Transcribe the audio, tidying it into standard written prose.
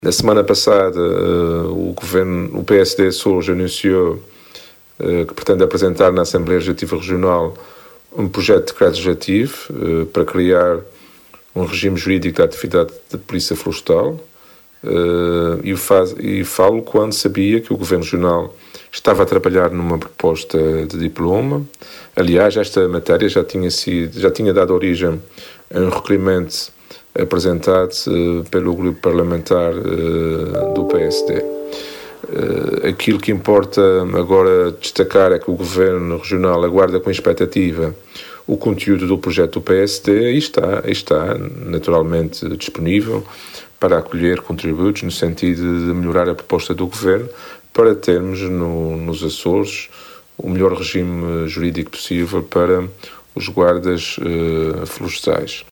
Na semana passada, o PSD Açores anunciou que pretende apresentar na Assembleia Legislativa Regional um projeto de decreto legislativo para criar um regime jurídico da atividade de polícia florestal, e falo quando sabia que o Governo Regional estava a trabalhar numa proposta de diploma. Aliás, esta matéria já tinha dado origem a um requerimento apresentado pelo grupo parlamentar do PSD. Aquilo que importa agora destacar é que o Governo Regional aguarda com expectativa o conteúdo do projeto do PSD e está naturalmente disponível para acolher contributos no sentido de melhorar a proposta do Governo para termos nos Açores o melhor regime jurídico possível para os guardas florestais.